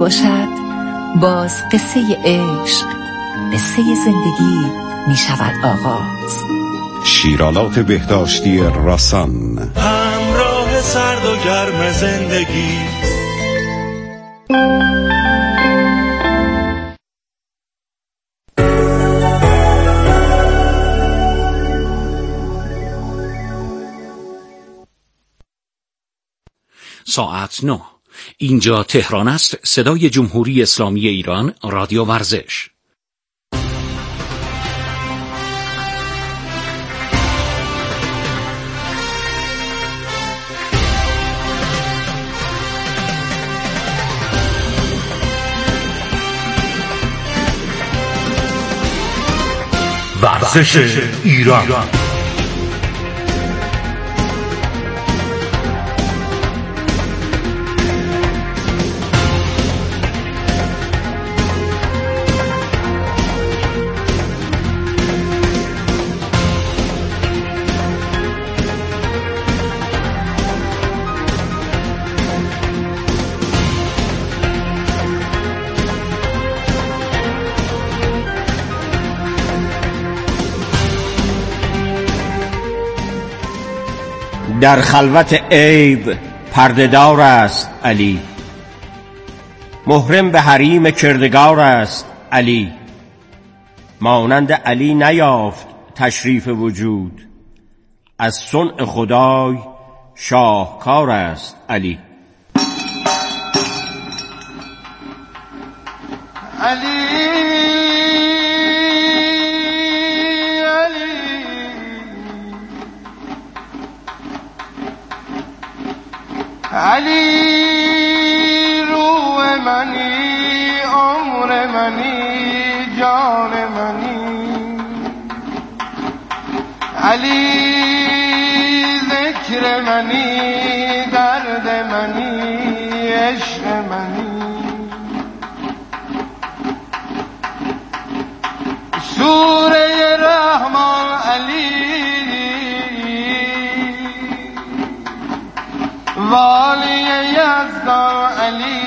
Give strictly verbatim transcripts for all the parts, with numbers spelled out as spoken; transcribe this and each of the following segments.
باشد باز قصه عشق، قصه زندگی می شود آغاز. شیرالات بهداشتی راسان، همراه سرد و گرم زندگی. ساعت نه. اینجا تهران است. صدای جمهوری اسلامی ایران، رادیو ورزش. ورزش ایران. در خلوت عیب پرده‌دار است علی، محرم به حریم کردگار است علی. مانند علی نیافت تشریف وجود، از صنع خدای شاهکار است علی. علی علی روح منی، عمر منی، جان منی. علی ذکر منی، درد منی، عشق منی. سوره رحمان علی، والی یزدان علی،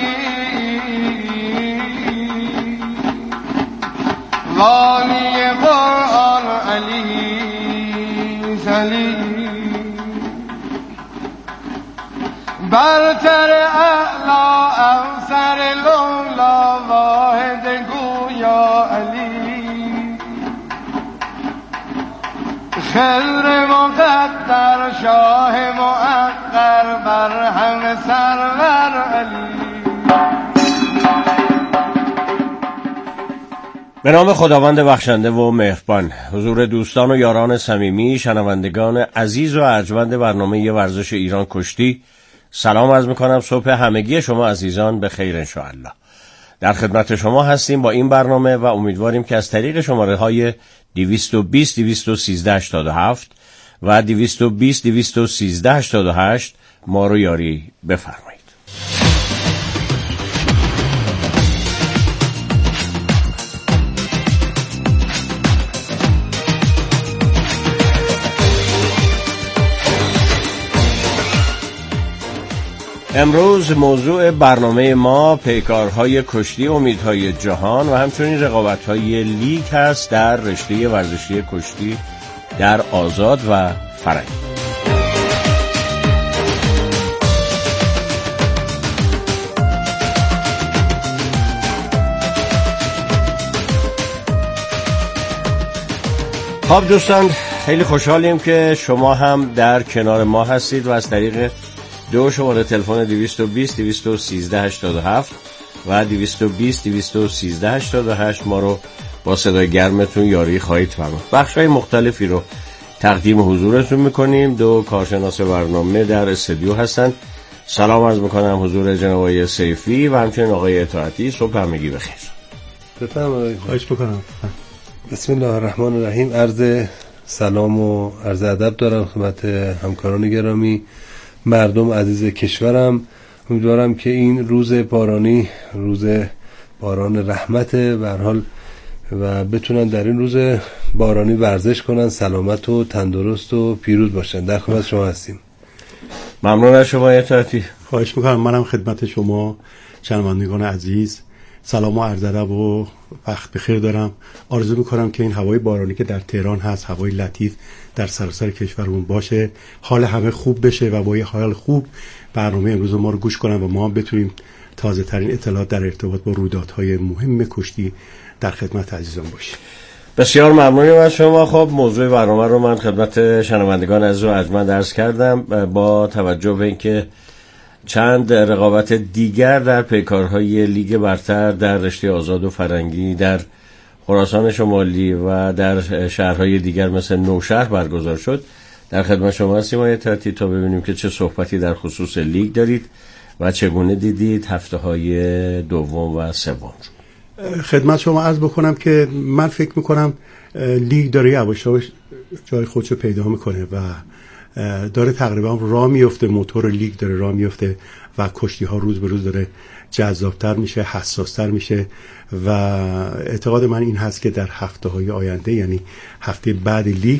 والی قرآن علی. علی برتر اعلا افسر لولا، واحد گویا علی. خضر مقدر شاه مؤقر، بر همه سرور علی. به نام خداوند بخشنده و مهربان. حضور دوستان و یاران صمیمی، شنوندگان عزیز و ارجمند برنامه ورزش ایران کشتی، سلام عرض میکنم. صبح همگی شما عزیزان به خیر انشاءالله. در خدمت شما هستیم با این برنامه و امیدواریم که از طریق شماره های دویست و بیست دویست و سیزده هشتاد و هفت و دویست و بیست دویست و سیزده هشتاد و هشت ما رو یاری بفرمایید. امروز موضوع برنامه ما پیکارهای کشتی امیدهای جهان و همچنین رقابت‌های لیگ هست در رشته ورزشی کشتی در آزاد و فرنگی. خب دوستان، خیلی خوشحالیم که شما هم در کنار ما هستید و از طریق دو شماره تلفن دویست و بیست دویست و سیزده هشتاد و هفت و دویست و بیست دویست و سیزده هشتاد و هشت ما رو با صدای گرمتون یاری خواهید فرمود. بخش‌های مختلفی رو تقدیم حضورتون میکنیم. دو کارشناس برنامه در استودیو هستن. سلام عرض میکنم حضور جناب آقای سیفی و همچنین آقای اطاعتی. صبح همگی بخیر. بفرمایید. خواهش میکنم. بسم الله الرحمن الرحیم. عرض سلام و عرض ادب دارم خدمت همکاران گرامی، مردم عزیز کشورم. امیدوارم که این روز بارانی روز باران رحمت به هر حال و بتونن در این روز بارانی ورزش کنن، سلامت و تندرست و پیروز باشن. در خدمت شما هستیم. ممنون از شما اطاعتی. خواهش میکنم. منم خدمت شما شنوندگان عزیز، سلام و عرض ادب و وقت بخیر دارم. آرزو میکنم که این هوای بارانی که در تهران هست، هوای لطیف در سراسر کشورمون باشه، حال همه خوب بشه و با یه حال خوب برنامه امروز ما رو گوش کنن و ما هم بتونیم تازه ترین اطلاعات در ارتباط با رویدادهای مهم کشتی در خدمت عزیزان باشیم. بسیار ممنونیم از شما. خب موضوع برنامه رو من خدمت شنوندگان عزیز و ارجمند عرض کردم. با توجه به اینکه چند رقابت دیگر در پیکارهای لیگ برتر در رشته آزاد و فرنگی در خراسان شمالی و در شهرهای دیگر مثل نوشهر برگزار شد، در خدمت شما هستیم آقای اطاعتی تا ببینیم که چه صحبتی در خصوص لیگ دارید و چگونه دیدید هفته‌های دوم و سوم. خدمت شما عرض بکنم که من فکر میکنم لیگ داره یواش یواش جای خودشو پیدا میکنه و داره تقریبا راه میفته، موتور لیگ داره راه میفته و کشتی ها روز به روز داره جذابتر میشه، حساستر میشه و اعتقاد من این هست که در هفته های آینده، یعنی هفته بعد لیگ،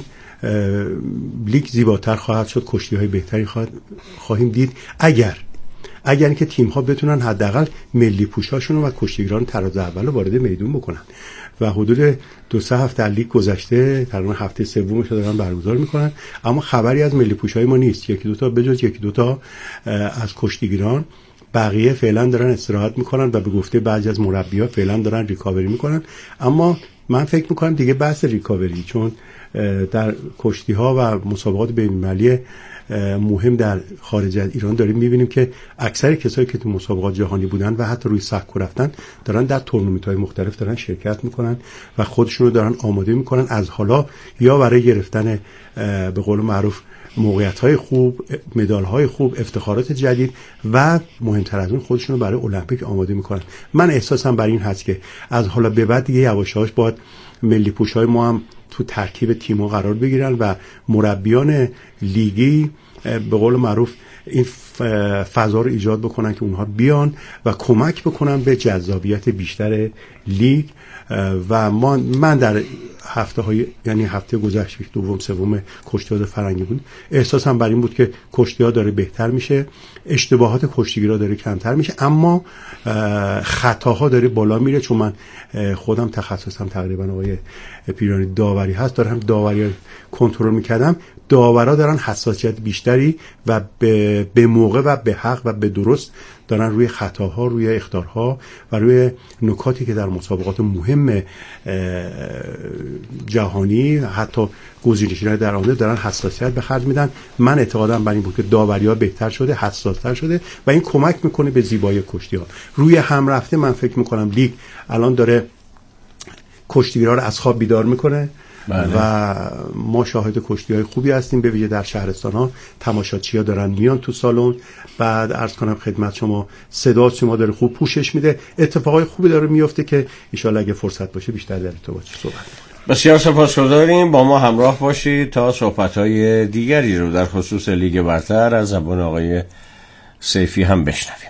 لیگ زیباتر خواهد شد، کشتی های بهتری خواهیم دید اگر اگر اینکه تیم ها بتونن حداقل ملی پوشاشون و کشتیگیران تراز اول وارد میدون بکنن. و حدود دو سه هفته لیگ گذشته، تقریبا هفته سومش رو دارن برگزار میکنن، اما خبری از ملی پوشای ما نیست. یکی دو تا بجز یکی دو تا از کشتیگیران، بقیه فعلا دارن استراحت میکنن و به گفته بعضی از مربی‌ها فعلا دارن ریکاوری میکنن. اما من فکر میکنم دیگه بحث ریکاوری، چون در کشتی ها و مسابقات بین‌المللی مهم در خارج از ایران داریم میبینیم که اکثر کسایی که تو مسابقات جهانی بودن و حتی روی سکو رفتن دارن در تورنمنت‌های مختلف دارن شرکت میکنن و خودشون رو دارن آماده میکنن از حالا یا برای گرفتن به قول معروف موقعیت‌های خوب، مدال‌های خوب، افتخارات جدید و مهمتر از اون خودشون رو برای المپیک آماده میکنن. من احساسم بر این هست که از حالا به بعد دیگه یواش یواش باید ملی پوش‌های ما هم تو ترکیب تیم‌ها قرار بگیرن و مربیان لیگی به قول معروف این فضا رو ایجاد بکنن که اونها بیان و کمک بکنن به جذابیت بیشتر لیگ. و ما من در هفته های یعنی هفته گذشته دوم سوم کشتی‌ها فرنگی بود، احساسم بر این بود که کشتی‌ها داره بهتر میشه، اشتباهات کشتیگیرا داره کمتر میشه، اما خطاها داره بالا میره. چون من خودم تخصصم تقریبا آقای پیرانی داوری هست، دارم داوری کنترل میکردم، داورا دارن حساسیت بیشتری و به, به موقع و به حق و به درست دارن روی خطاها، روی اخطارها و روی نکاتی که در مسابقات مهم جهانی حتی گزینش‌های در آن دارن حساسیت به خرج میدن. من اعتقادم بر این بود که داوری‌ها بهتر شده، حساس‌تر شده و این کمک میکنه به زیبایی کشتی‌ها. روی هم رفته من فکر میکنم لیگ الان داره کشتیگیرا رو از خواب بیدار میکنه. بله. و ما شاهد کشتی‌های خوبی هستیم، به ویژه در شهرستان‌ها تماشاچی‌ها دارن میان تو سالن. بعد عرض کنم خدمت شما صدا شما داره خوب پوشش میده، اتفاقای خوبی داره میفته که ان شاءالله اگه فرصت باشه بیشتر در ارتباط صحبت کنیم. بسیار سپاسگزاریم. با ما همراه باشید تا صحبت‌های دیگری رو در خصوص لیگ برتر از زبان آقای سیفی هم بشنویم.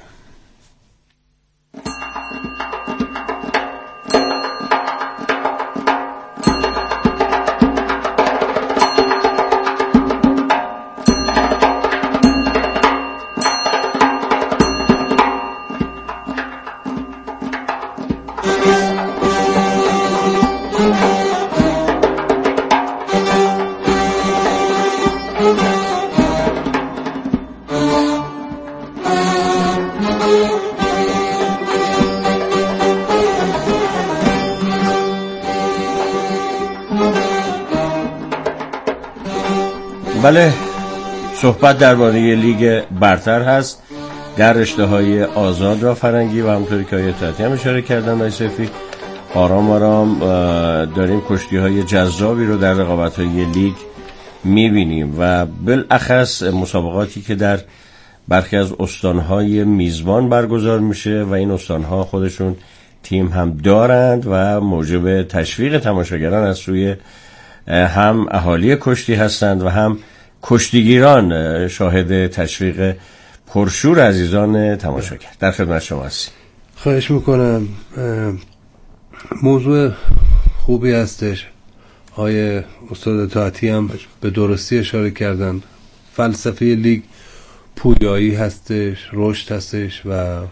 بله، صحبت درباره لیگ برتر هست در رشته‌های آزاد و فرنگی و همونطوری که آیه اطاعتی هم اشاره کردن آیه سیفی، آرام آرام داریم کشتی‌های جذابی رو در رقابت‌های لیگ می‌بینیم و بالاخص مسابقاتی که در برخی از استان‌های میزبان برگزار میشه و این استان‌ها خودشون تیم هم دارند و موجب تشویق تماشاگران از سوی هم اهالی کشتی هستند و هم کشتیگیران شاهد تشویق پرشور عزیزان تماشاگر. در خدمت شما هستیم. خواهش میکنم. موضوع خوبی هستش. آیه استاد اطاعتی هم به درستی اشاره کردن. فلسفه لیگ پویایی هستش، رشد هستش و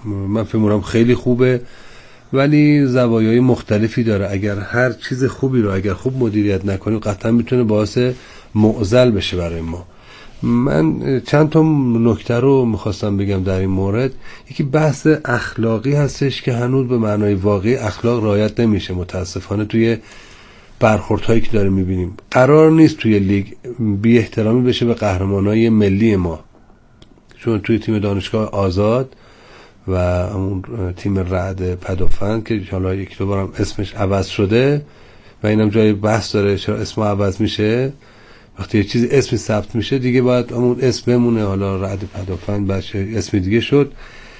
من فکر می‌کنم خیلی خوبه، ولی زوایای مختلفی داره. اگر هر چیز خوبی رو اگر خوب مدیریت نکنیم قطعا میتونه باعث معضل بشه برای ما. من چند تا نکته رو میخواستم بگم در این مورد. یکی بحث اخلاقی هستش که هنوز به معنای واقعی اخلاق رعایت نمیشه متاسفانه توی برخوردهایی که داریم میبینیم. قرار نیست توی لیگ بی احترامی بشه به قهرمانای ملی ما، چون توی تیم دانشگاه آزاد و اون تیم رعد پدافند که حالا یک دو بارم اسمش عوض شده و اینم جای بحث داره چرا اسم عوض میشه. وقتی یه چیز اسمی ثبت میشه دیگه باید اون اسم بمونه، حالا رعد پدافند باشه اسم دیگه شد.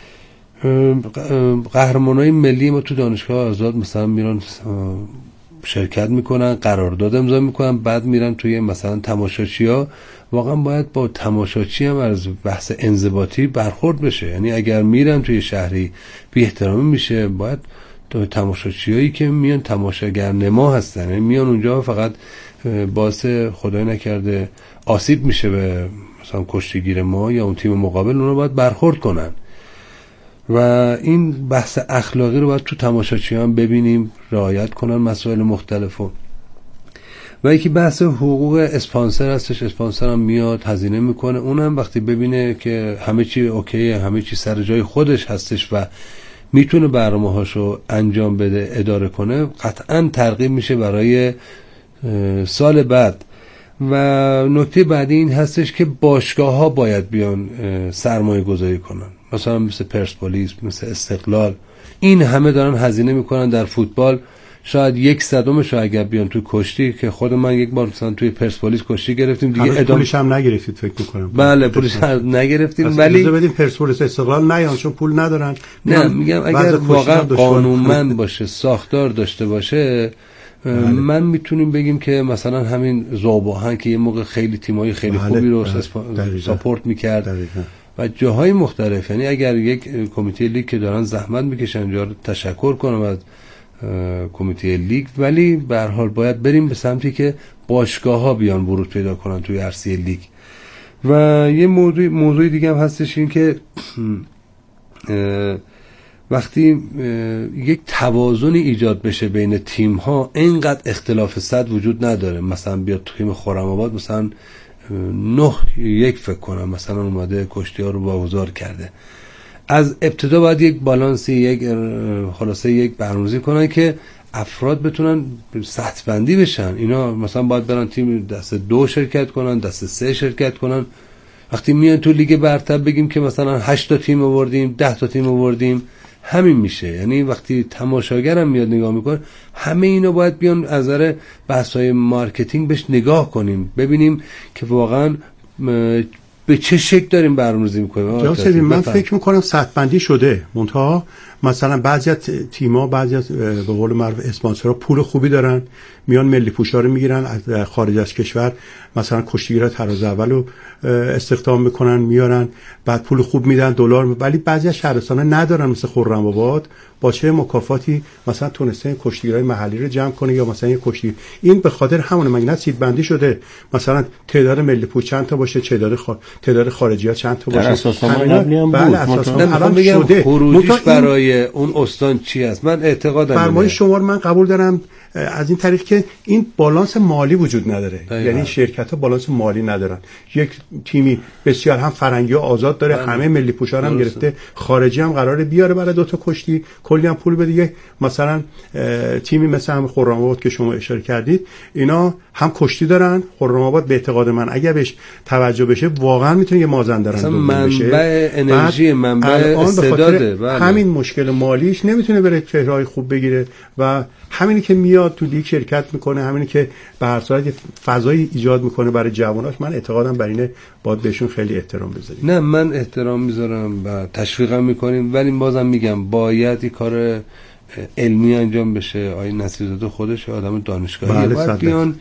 قهرمانای ملی ما تو دانشگاه آزاد مثلا میرن شرکت میکنن، قرارداد امضا میکنن، بعد میرن توی مثلا تماشاچی‌ها. واقعا باید با تماشاچی هم از بحث انضباطی برخورد بشه. یعنی اگر میرن توی شهری بی احترامی میشه، باید تو تماشاچیایی که میان تماشاگر نما هستن، یعنی میان اونجا فقط باعث خدای نکرده آسیب میشه به مثلا کشتیگیر ما یا اون تیم مقابل، اونا باید برخورد کنن. و این بحث اخلاقی رو باید تو تماشاچی هم ببینیم رعایت کنن مسائل مختلفو. و یکی بحث حقوق اسپانسر هستش. اسپانسر هم میاد هزینه میکنه، اونم وقتی ببینه که همه چی اوکیه، همه چی سر جای خودش هستش و میتونه برنامه‌هاشو انجام بده، اداره کنه، قطعاً ترغیب میشه برای سال بعد. و نکته بعدی این هستش که باشگاه ها باید بیان سرمایه گذاری کنن، مثلا مثل پرسپولیس، مثل استقلال. این همه دارن هزینه میکنن در فوتبال، شاید یک صدمش اگر بیان تو کشتی، که خود من یک بار مثلا توی پرسپولیس کشتی گرفتیم دیگه، ادامه پولش هم نگرفتید فکر میکنم. بله پولش هم نگرفتیم، ولی اجازه بدیم پرسپولیس استقلال نیان چون پول ندارن. نه میگم اگر واقعا قانونمند باشه، ساختار داشته باشه، بله. من میتونیم بگیم که مثلا همین زوباهن که یه موقع خیلی تیمای خیلی بله. خوبی رو بله. ساپورت میکرد دقیقا. و جاهای مختلف، یعنی اگر یک کمیته لیگ که دارن زحمت میکشن، جا تشکر کنم از کمیته لیگ، ولی به هر حال باید بریم به سمتی که باشگاه ها بیان ورود پیدا کنن توی عرصه لیگ. و یه موضوع موضوع دیگه هم هستش، این که وقتی یک توازن ایجاد بشه بین تیم ها، اینقدر اختلاف صد وجود نداره. مثلا بیاد تیم خرم‌آباد مثلا نه یک فکر کنم مثلا اومده کشتی ها رو واگذار کرده. از ابتدا باید یک بالانسی، یک خلاصه یک برنامه‌ریزی کنن که افراد بتونن سطح بندی بشن. اینا مثلا باید برن تیم دست دو شرکت کنن، دست سه شرکت کنن. وقتی میان تو لیگ برتر بگیم که مثلا هشت تا تیم آوردیم، ده تا تیم آوردیم، همین میشه. یعنی وقتی تماشاگرم میاد نگاه میکنه، همه اینا باید بیان از نظر بحث‌های مارکتینگ بهش نگاه کنیم، ببینیم که واقعا به چه شکل داریم برنامه‌ریزی میکنیم. من فکر میکنم سطح بندی شده، منتها مثلا بعضی از تیم‌ها، بعضی از به قول معروف اسپانسرها پول خوبی دارن، میان ملی پوشا رو میگیرن از خارج از کشور، مثلا کشتیگیرا تراز اولو استخدام میکنن میارن، بعد پول خوب میدن دلار، ولی بعضی از شهرستان‌ها ندارن مثل خرم‌آباد با چه مکافاتی مثلا تونسته کشتیگیرای محلی رو جمع کنه، یا مثلا یه کشتی. این به خاطر همون مگنت سید بندی شده، مثلا تعداد ملی پوش چند تا باشه، تعداد خار... تعداد خارجی‌ها چند تا باشه. بله اساساً الان بگم خروجیش برای اون استان چی است. من اعتقادم فرمای شما من قبول دارم از این طریق که این بالانس مالی وجود نداره. دایما. یعنی شرکت‌ها بالانس مالی ندارن. یک تیمی بسیار هم فرنگی و آزاد داره، بله. همه ملی پوشا هم گرفته، خارجی هم قراره بیاره برای دو تا کشتی، کلی هم پول بده. مثلا تیمی مثل هم خرم‌آباد که شما اشاره کردید، اینا هم کشتی دارن. خرم‌آباد به اعتقاد من اگه بهش توجه بشه واقعا میتونه یه مازندران بشه. منبع انرژی، منبع استعداده. بله. همین مشکل مالیش نمیتونه بره چهره‌های خوب بگیره و همینی که میاد تو لیگ شرکت میکنه، همینی که به هر صورت فضایی ایجاد میکنه برای جواناش، من اعتقادم بر اینه باید بهشون خیلی احترام بذاریم. نه من احترام میذارم و تشویقم میکنیم، ولی بازم میگم باید این کار علمی انجام بشه. آقای نصیرزاده خودش آدم دانشگاهی، بله باید بیان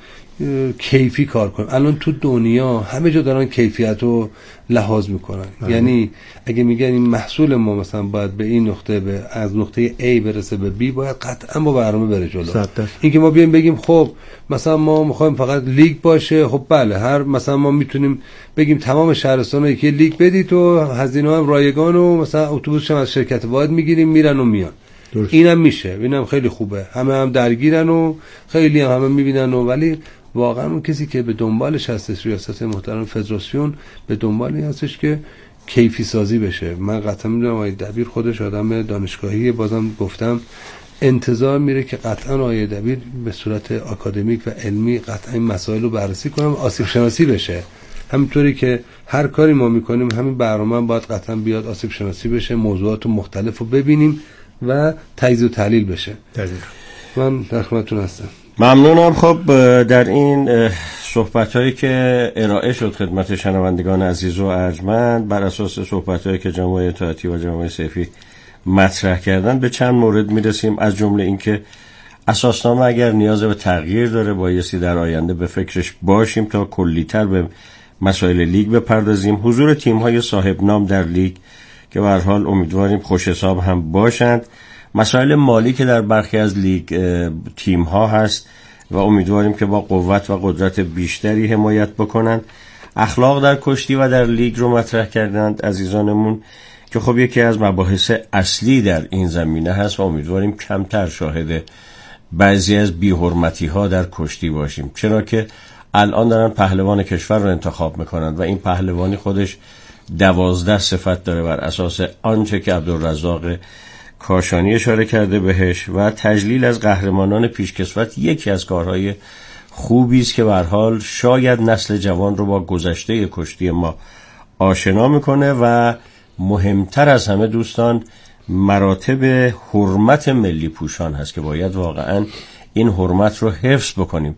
کیفی کار کنن. الان تو دنیا همه جا دارن کیفیت رو لحاظ میکنن. بله. یعنی اگه میگن این محصول ما مثلا باید به این نقطه به از نقطه A برسه به B، باید قطعا با برنامه بره جلو. این که ما بیایم بگیم خب مثلا ما میخوایم فقط لیگ باشه، خب بله، هر مثلا ما میتونیم بگیم تمام شهرستان‌ها یکی لیگ بدید و هزینه هم رایگان و مثلا اتوبوس هم از شرکت واحد میگیریم میرن و میان. درست. اینم میشه، اینم خیلی خوبه، همه هم درگیرن و خیلی هم همه میبینن و ولی واقعا اون کسی که به دنبالش هستش، ریاست محترم فدراسیون به دنبالی هستش که کیفی سازی بشه. من قطعا میدونم آقای دبیر خودش آدم دانشگاهی، بازم گفتم انتظار میره که قطعا آقای دبیر به صورت آکادمیک و علمی قطعا این مسائل رو بررسی کنه، آسیب شناسی بشه. همینطوری که هر کاری ما میکنیم همین برنامه هم باید قطعا بیاد آسیب شناسی بشه، موضوعات مختلف رو ببینیم و تجزیه و تحلیل بشه. دقیقاً. من در خدمتتون هستم. ممنونم. خب در این صحبت‌هایی که ارائه شد خدمت شنوندگان عزیز و ارجمند بر اساس صحبت‌هایی که جناب اطاعتی و جناب سیفی مطرح کردن به چند مورد میرسیم، از جمله اینکه اساسنامه اگر نیاز به تغییر داره بایستی در آینده به فکرش باشیم تا کلی‌تر به مسائل لیگ بپردازیم. حضور تیم‌های صاحب نام در لیگ که به هر حال امیدواریم خوش حساب هم باشند. مسائل مالی که در برخی از لیگ تیم ها هست و امیدواریم که با قوت و قدرت بیشتری حمایت بکنند. اخلاق در کشتی و در لیگ رو مطرح کردند عزیزانمون که خب یکی از مباحث اصلی در این زمینه هست و امیدواریم کمتر شاهد بعضی از بی‌حرمتی ها در کشتی باشیم، چرا که الان دارن پهلوان کشور رو انتخاب میکنند و این پهلوانی خودش دوازده صفت داره بر اساس آنچه که عبدالرزاق کاشانی اشاره کرده بهش و تجلیل از قهرمانان پیشکسوت یکی از کارهای خوبی است که به هر حال شاید نسل جوان رو با گذشته کشتی ما آشنا میکنه و مهمتر از همه دوستان مراتب حرمت ملی پوشان هست که باید واقعا این حرمت رو حفظ بکنیم.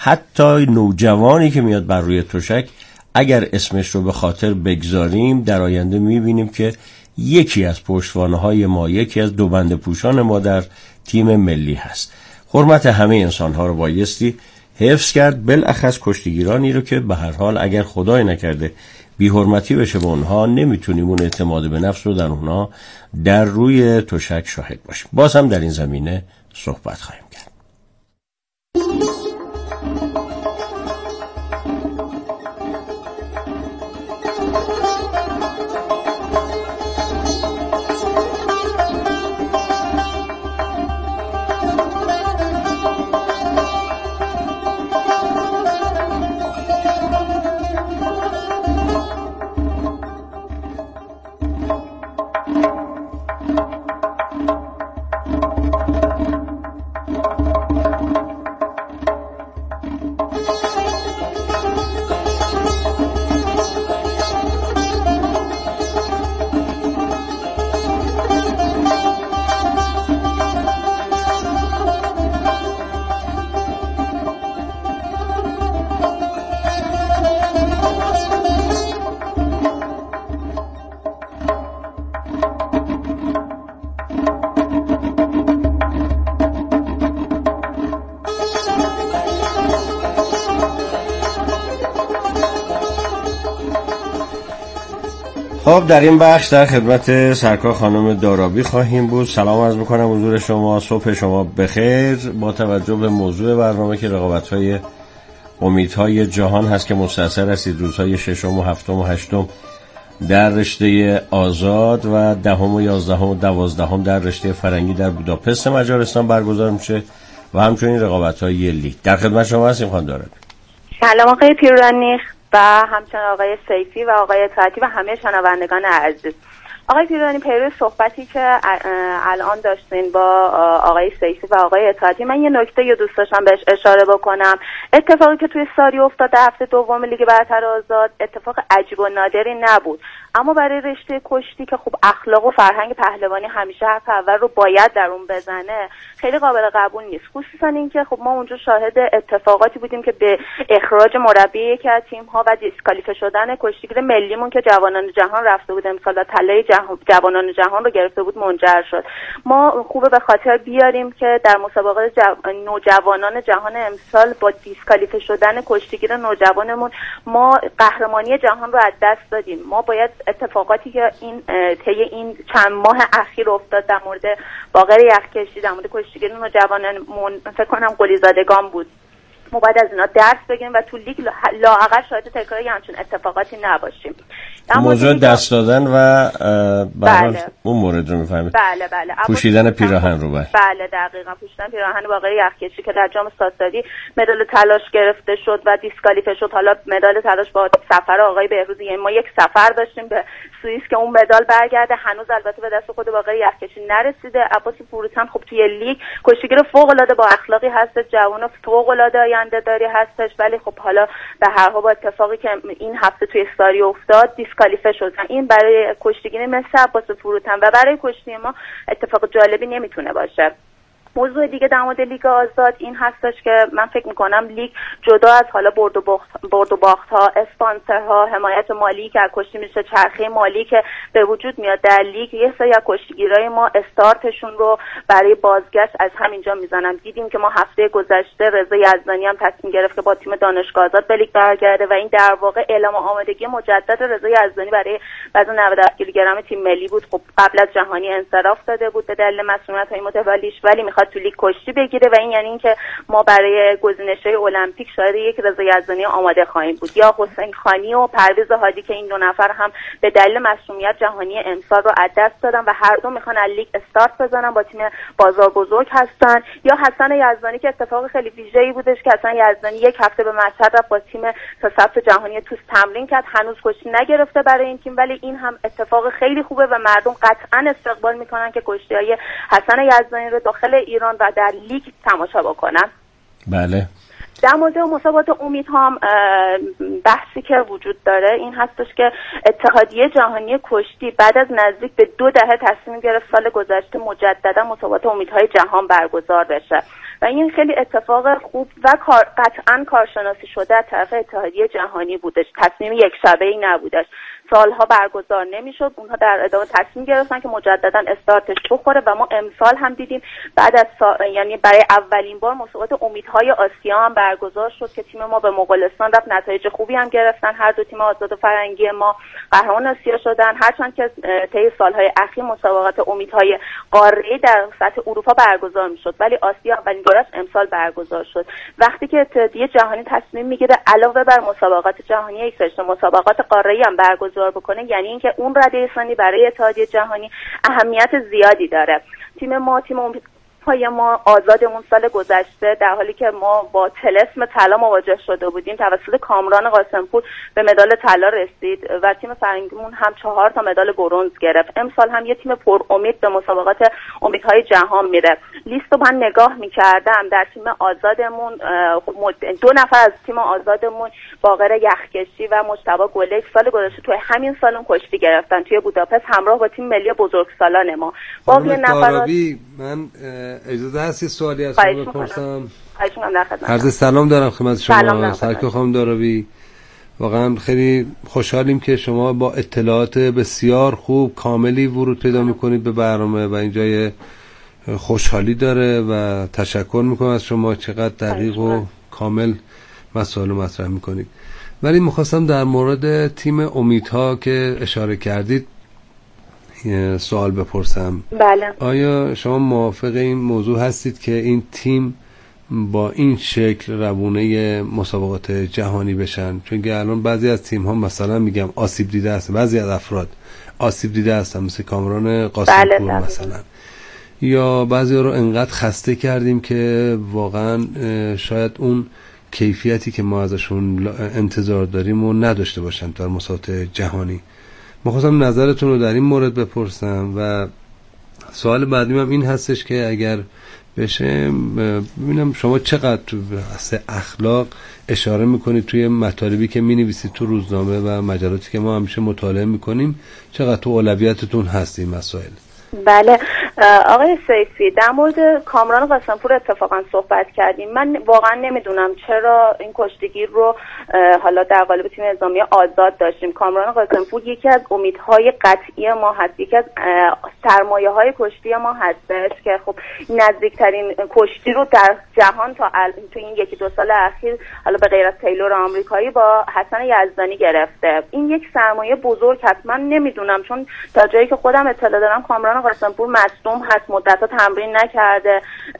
حتی نوجوانی که میاد بر روی تشک اگر اسمش رو به خاطر بگذاریم در آینده میبینیم که یکی از پشتوانه‌های ما، یکی از دو بند پوشان ما در تیم ملی هست. حرمت همه انسان‌ها رو بایستی حفظ کرد، بالاخص کشتیگیرانی رو که به هر حال اگر خدای نکرده بی حرمتی بشه به اونها نمیتونیم اون اعتماد به نفس رو در اونها در روی تشک شاهد باشیم. باز هم در این زمینه صحبت خواهیم کرد. خب در این بخش در خدمت سرکار خانم دارابی خواهیم بود. سلام عرض میکنم حضور شما، صبح شما بخیر. با توجه به موضوع برنامه که رقابت‌های امیدهای جهان هست که مستأثر است روزهای ششم و هفتم و هشتم در رشته آزاد و دهم و یازدهم و دوازدهم در رشته فرنگی در بوداپست مجارستان برگزار میشه و همچنین رقابت‌های لیگ. در خدمت شما هستیم خانم دارابی. سلام آقای پیرانی و همچنین آقای سیفی و آقای اطاعتی و همه شنوندگان عزیز. آقای پیرانی، پیرو صحبتی که الان داشتین با آقای سیفی و آقای اطاعتی، من یه نکته یه دوست داشتم بهش اشاره بکنم. اتفاقی که توی ساری افتاد هفته دوم لیگ برتر آزاد اتفاق عجیب و نادری نبود، اما برای رشته کشتی که خب اخلاق و فرهنگ پهلوانی همیشه حرف اول رو باید در اون بزنه، خیلی قابل قبول نیست. خصوصا اینکه خب ما اونجا شاهد اتفاقاتی بودیم که به اخراج مربی یکی از تیم‌ها و دیسکالیفه شدن کشتیگیر ملیمون که جوانان جهان رفته بود امسال و طلای جهان جوانان جهان رو گرفته بود منجر شد. ما خوبه به خاطر بیاریم که در مسابقات جو... نوجوانان جهان امسال با دیسکالیفه شدن کشتیگیر نوجوانمون ما قهرمانی جهان رو از دست دادیم. ما باید اتفاقاتی که این طی این چند ماه اخیر افتاد در مورد باقر یخکشی، در مورد کشتیگیر نوجوانمون، فکر کنم قلیزادگان بود، ما باید از اینا درس بگیریم و تو لیگ لااقل شاید تکراری همچون اتفاقاتی نباشیم. موضوع دست دادن و بله. اون مورد رو می‌فهمید. بله بله. پوشیدن پیراهن رو بله. بله دقیقاً پوشیدن پیراهن باقر یخکشی که در جام ساساری مدال طلاش گرفته شد و دیسکالیفه شد. حالا مدال طلاش با سفر آقای بهروزی، یعنی ما یک سفر داشتیم به سوئیس که اون مدال برگرده، هنوز البته به دست خود باقر یخکشی نرسیده. عباس فروتن خب توی لیگ کشتیگیر فوق‌العاده با اخلاقی هست، جوان فوق‌العاده آینده داری هستش، ولی خب حالا به هر حال با اتفاقی که این هفته توی استاری افتاد دیسکالیفه شد. این برای کشتیگیری مثل عباس فروتن و برای کشتی ما اتفاق جالبی نمیتونه باشه. موضوع دیگه در مورد لیگ آزاد این هستش که من فکر میکنم لیگ جدا از حالا برد و باخت برد و باخت ها، اسپانسرها، حمایت مالی که از کشتی میشه، چرخه مالی که به وجود میاد در لیگ، یه سری از کشتیگیرای ما استارتشون رو برای بازگشت از همینجا میزنن. دیدیم که ما هفته گذشته رضا یزدانی هم تصمیم گرفت که با تیم دانشگاه آزاد به لیگ برگرده و این در واقع اعلام آمادگی مجدد رضا یزدانی برای وزن نود و هفت کیلوگرم تیم ملی بود. خب قبل از جهانی انصراف داده بود به دلیل مسئولیت‌های متوالیش، ولی میخواد تو لیگ کشتی بگیره و این یعنی اینکه ما برای گزینش‌های المپیک شاید یک رضا یزدانی آماده خواهیم بود، یا حسین خانی و پرویز هادی که این دو نفر هم به دلیل مسئولیت جهانی امسال رو از دست دادن و هر دو میخوان از لیگ استارت بزنن، با تیم بازار بزرگ هستن. یا حسن یزدانی که اتفاق خیلی ویژه‌ای بودش که حسن یزدانی یک هفته به مشهد رفت با تیم تا ثبت جهانی توس تمرین کرد، هنوز کشتی نگرفته برای این تیم، ولی این هم اتفاق خیلی خوبه و مردم قطعا استقبال میکنن که کشتی‌های حسن یزدانی رو داخل ایران و در لیگ تماشا بکنن. بله. در مورد مسابقات امید هم بحثی که وجود داره این هستش که اتحادیه جهانی کشتی بعد از نزدیک به دو دهه تصمیم گرفت سال گذشته مجددا مسابقات امیدهای جهان برگزار بشه و این خیلی اتفاق خوب و کار قطعا کارشناسی شده از طرف اتحادیه جهانی بودش. تصمیم یک شبه‌ای نبودش، سالها برگزار نمیشد. اونها در ادامه تصمیم گرفتن که مجددا استارتش بخوره و ما امسال هم دیدیم بعد از سا... یعنی برای اولین بار مسابقات امیدهای آسیا هم برگزار شد که تیم ما به مغولستان رفت، نتایج خوبی هم گرفتن. هر دو تیم آزاد و فرنگی ما قهرمان آسیا شدن، هرچند که طی سالهای اخیر مسابقات امیدهای قاره‌ای در سطح اروپا برگزار میشد، ولی آسیا اولین بار امسال برگزار شد. وقتی که اتحادیه جهانی تصمیم میگیره علاوه بر مسابقات جهانی یک سرشت مسابقات قاره‌ای هم برگزار بکنه، یعنی اینکه اون رده ثانی برای اتحادیه جهانی اهمیت زیادی داره. تیم ما تیم پای ما آزادمون سال گذشته در حالی که ما با طلسم طلا مواجه شده بودیم توسط کامران قاسمپور به مدال طلا رسید و تیم فرنگیمون هم چهار تا مدال برنز گرفت. امسال هم یه تیم پر امید به مسابقات امیدهای جهان میره. لیست رو من نگاه میکردم، در تیم آزادمون دو نفر از تیم آزادمون باقر یخکشی و مجتبی گلیک سال گذشته توی همین سالن کشتی گرفتن توی بوداپست همراه با تیم ملی بزرگسالان ما. باقی نفرات من اجازه هست سوالی از شما بپرسم؟ عرض سلام دارم خدمت شما سرکار خانم داراوی. واقعا خیلی خوشحالیم که شما با اطلاعات بسیار خوب کاملی ورود پیدا میکنید به برنامه و اینجا خوشحالی داره و تشکر میکنم از شما، چقدر دقیق و کامل مسائل رو مطرح میکنید. ولی میخواستم در مورد تیم امیدها که اشاره کردید سوال بپرسم. بله. آیا شما موافق این موضوع هستید که این تیم با این شکل روونه مسابقات جهانی بشن؟ چون که الان بعضی از تیم ها مثلا میگم آسیب دیده هستن، بعضی از افراد آسیب دیده هستن مثل کامران قاسمپور بله مثلا، یا بعضی ها رو انقدر خسته کردیم که واقعا شاید اون کیفیتی که ما ازشون انتظار داریم و نداشته باشن در مسابقات جهانی. می‌خواستم نظرتون رو در این مورد بپرسم و سوال بعدیم هم این هستش که اگر بشه ببینم شما چقدر تو بحث اخلاق اشاره میکنید توی مطالبی که مینویسید تو روزنامه و مجلاتی که ما همیشه مطالعه میکنیم، چقدر تو اولویتتون هست این مسائل؟ بله آقای سیفی، در مورد کامران قاسمپور اتفاقا صحبت کردیم. من واقعا نمیدونم چرا این کشتیگیر رو حالا در قالب تیم نظامی آزاد داشتیم. کامران قاسمپور یکی از امیدهای قطعی ما هست، یکی از سرمایه‌های کشتی ما هستش که خب نزدیکترین کشتی رو در جهان تا تو این یکی دو سال اخیر حالا به غیر از تیلور آمریکایی با حسن یزدانی گرفته. این یک سرمایه بزرگ هست. من نمیدونم، چون تا جایی که خودم اطلاع دارم کامران قاسمپور مصدوم هست، مدت‌ها تمرین نکرده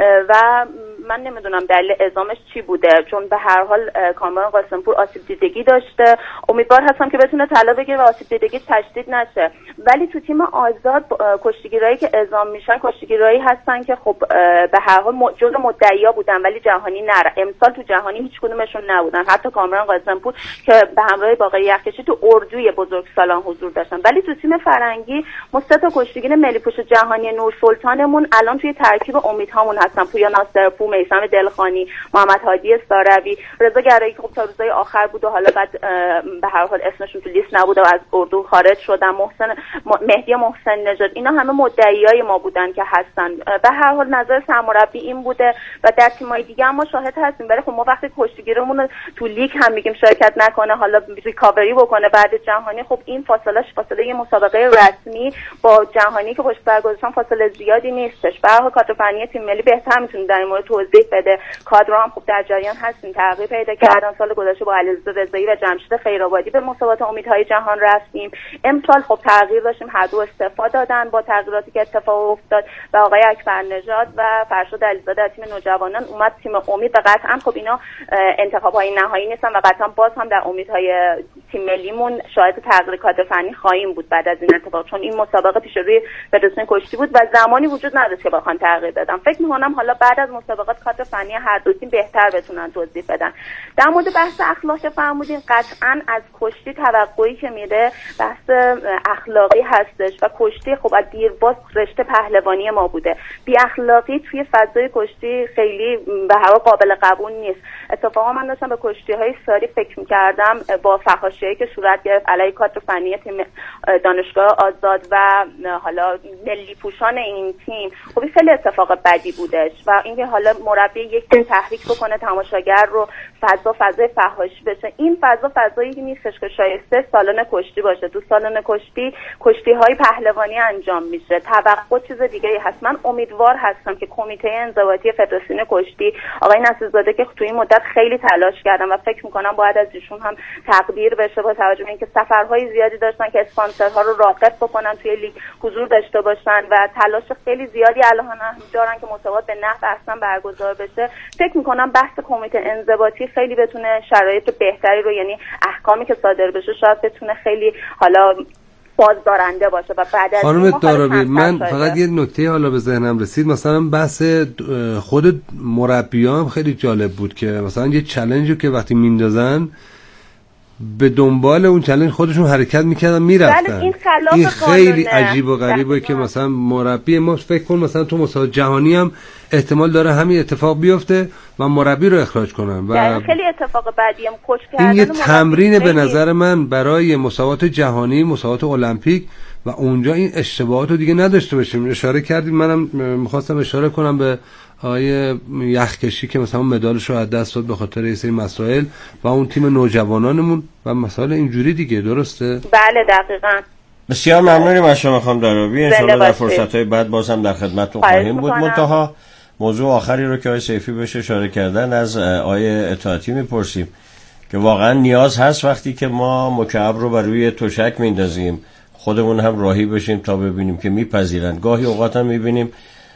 و من نمیدونم دلیل اعزامش چی بوده، چون به هر حال کامران قاسمپور آسیب دیدگی داشته. امیدوار هستم که بتونه طلا بگیره و آسیب دیدگی تشدید نشه. ولی تو تیم آزاد کشتیگیرایی که اعزام میشن کشتیگیرایی هستن که خب به هر حال جزء مدعیا بودن ولی جهانی نره. امسال تو جهانی هیچ کدومشون نبودن، حتی کامران قاسمپور که به همراه باقی یخکشی تو اردوی بزرگسالان حضور داشتن. ولی تو تیم فرنگی ما سه تا کشتیگیر ملی‌پوش جهانی نورسلطانمون الان توی ترکیب امیدهامون هستن: پویا ناصرپور، میثم دلخانی، محمد هادی ساروی، رضا گرایی که خب تا روزهای آخر بود و حالا بعد به هر حال اسمشون تو لیست نبود و از اردو خارج شدن، محسن مهدی محسن نژاد. اینا همه مدعیای ما بودن که هستن. به هر حال نظر سرمربی این بوده و در تیم‌های دیگه هم ما شاهد هستیم. ولی خب ما وقتی کشتیگیرمون تو لیگ هم میگیم شرکت نکنه، حالا ریکاوری بکنه بعد جهانی، خب این فاصله فاصله یه مسابقه رسمی با جهانی که پشت سر گذاشتن فاصله زیادی نیستش. به هر حال کادر فنی تیم ملی بهتر میتونه در این مورد توضیح بده. کادر هم خب در جریان هستیم، تغییر پیدا کردن. سال گذشته با علیرضا رضایی و جمشید خیرآبادی به مسابقات امیدهای جهان رفتیم. امسال خب تغییر داشتیم، هر دو استعفا دادن با تغییراتی که اتفاق افتاد و آقای اکبر نژاد و فرشاد علیزاده از تیم نوجوانان اومد تیم امید و قطعا خب اینا انتخاب‌های نهایی نیستن و قطعا باز هم در امیدهای تیم ملیمون شاهد تغییر کادر فنی خواهیم بود بعد از این اتفاق، چون این مسابقه پیش روی فدراسیون کشتی بود و زمانی وجود نداشت که بخوان تغییر بدن. فکر می‌کنم حالا بعد از مسابقات کادر فنی هر دو تیم بهتر بتونن توضیح بدن. در مورد بحث اخلاق فرمودین، قطعا از کشتی توقعی که میره بحث اخلاقی هستش و کشتی خب از دیرباز رشته پهلوانی ما بوده. بی اخلاقی توی فضای کشتی خیلی به هر حال قابل قبول نیست. اتفاقا من داشتم به کشتی‌های ساری فکر می‌کردم با فحاشی‌هایی که صورت گرفت علیه کادر فنی تیم دانشگاه آزاد و حالا ملی پوشان این تیم، خب این خیلی اتفاق بدی بودش و اینکه حالا مربی یک تیم تحریک بکنه تماشاگر رو فضا فضای فحاشی بشه، این فضا فضایی نیستش که شایسته سالن کشتی باشه. تو سالن کشتی کشتی‌های پهلوانی انجام میشه، توقع چیز دیگه‌ای هست. من امیدوار هستم که کمیته انضباطی فدراسیون کشتی آقای نصیرزاده که تو این مدت خیلی تلاش کردن و فکر می‌کنم باید از ایشون هم تقدیر بشه با توجه به اینکه سفرهای زیادی داشتن که اسپانسرها رو راغب بکنن توی لیگ حضور داشته باشن و تلاش خیلی زیادی الان دارن که مسابقات به نحو احسن برگزار بشه. فکر می‌کنم بحث کمیته انضباطی خیلی بتونه شرایط بهتری رو، یعنی احکامی که صادر بشه شاید بتونه خیلی حالا بازدارنده باشه و بعد از خانم دارابی من فقط یه نکته حالا به ذهنم رسید، مثلا بحث خود مربیان خیلی جالب بود که مثلا یه چالنجی که وقتی میندازن به دنبال اون چالش خودشون حرکت میکردن میرفتن. این, این خیلی عجیب و غریبه که مثلا مربی ما فکر کن مثلا تو مسابقات جهانی هم احتمال داره همین اتفاق بیفته و مربی رو اخراج کنن و خیلی اتفاق بعدی هم کوچ کردن. این یه تمرین به نظر من برای مسابقات جهانی، مسابقات المپیک و اونجا این اشتباهات رو دیگه نداشته باشیم. اشاره کردیم، منم میخواستم اشاره کنم به آیه یخکشی که مثلا مدالش رو از دست داد به خاطر یه سری مسائل و اون تیم نوجوانانمون و مسائل اینجوری دیگه. درسته؟ بله دقیقاً. بسیار ممنونیم از شما خانم دارابی. ان شاءالله در فرصت‌های بعد باز هم در خدمتتون خواهیم بود. منتها موضوع آخری رو که آقای سیفی بهش اشاره کردن از آیه اطاعتی میپرسیم که واقعا نیاز هست وقتی که ما مکعب رو بر روی تشک میندازیم خودمون هم راهی بشیم تا ببینیم که میپذیرن. گاهی اوقات هم میبینیم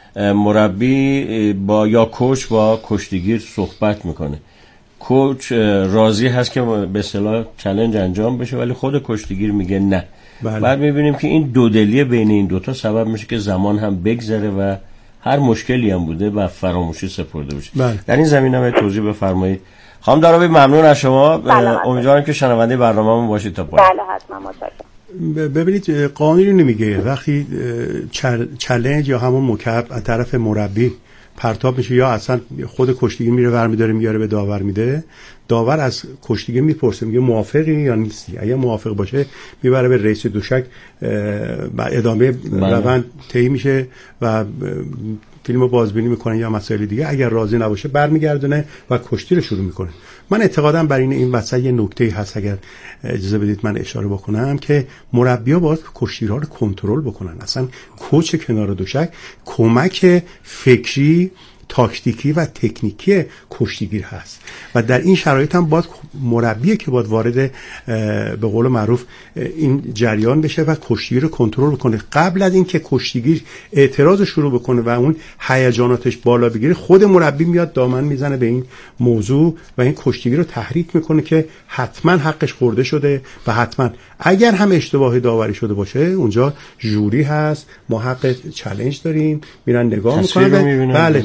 مربی با یا کوچ با کشتیگیر صحبت میکنه، کوچ راضی هست که به اصطلاح چالش انجام بشه ولی خود کشتیگیر میگه نه. بله. بعد میبینیم که این دودلی بین این دوتا سبب میشه که زمان هم بگذره و هر مشکلی هم بوده و فراموشی سپرده بشه. بله. در این زمینه هم توضیح بفرمایید. خانم دارابی ممنون از شما. بله. امیدوارم که شنونده برنامه‌مون باشید تا پایان. بله حتما متشکرم. ببینید قانونی نمیگه وقتی چالش یا همون مکعب از طرف مربی پرتاب میشه یا اصلا خود کشتیگیر میره ورمیداره میاره به داور میده. داور از کشتیگیر میپرسه میگه موافقی یا نیستی؟ اگه موافق باشه میبره به رئیس دوشک و ادامه روند طی میشه و فیلمو بازبینی میکنه یا مسائل دیگه. اگر راضی نباشه برمیگردونه و کشتی رو شروع میکنه. من اعتقادم بر این این وسط یه نکته هست، اگر اجازه بدید من اشاره بکنم، که مربی‌ها باید کشتی‌ها رو کنترل بکنن. اصلا کوچ کنار دوشک کمک فکری، تاکتیکی و تکنیکی کشتیگیر هست و در این شرایط هم باید مربی که باید وارد به قول معروف این جریان بشه و کشتیگیر رو کنترل کنه. قبل از اینکه کشتیگیر اعتراض شروع بکنه و اون هیجاناتش بالا بگیره، خود مربی میاد دامن میزنه به این موضوع و این کشتیگیر رو تحریک میکنه که حتما حقش خورده شده و حتما اگر هم اشتباه داوری شده باشه اونجا جوری هست، ما حق چالش داریم، میرن نگاه میکنن. بله